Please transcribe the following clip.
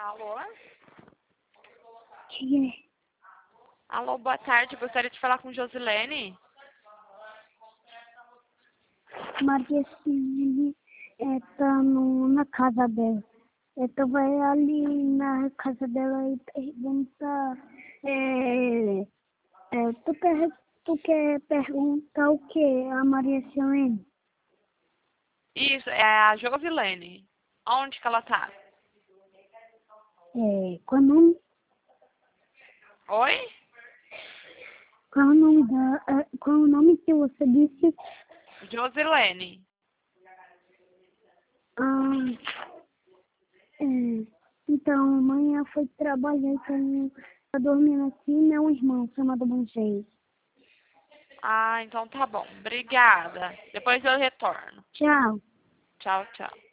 Alô? Quem é? Alô, boa tarde. Gostaria de falar com Josilene. Maria Cine tá na casa dela. Então vai ali na casa dela e pergunta. Tu quer perguntar o quê? A Maria Silene? Isso, é a Josilene. Onde que ela tá? Qual é o nome? Oi? Qual é o nome qual é o nome que você disse? Josilene. Então, amanhã foi trabalhar, então tá dormindo aqui meu irmão chamado Banjei. Ah, então tá bom. Obrigada. Depois eu retorno. Tchau. Tchau, tchau.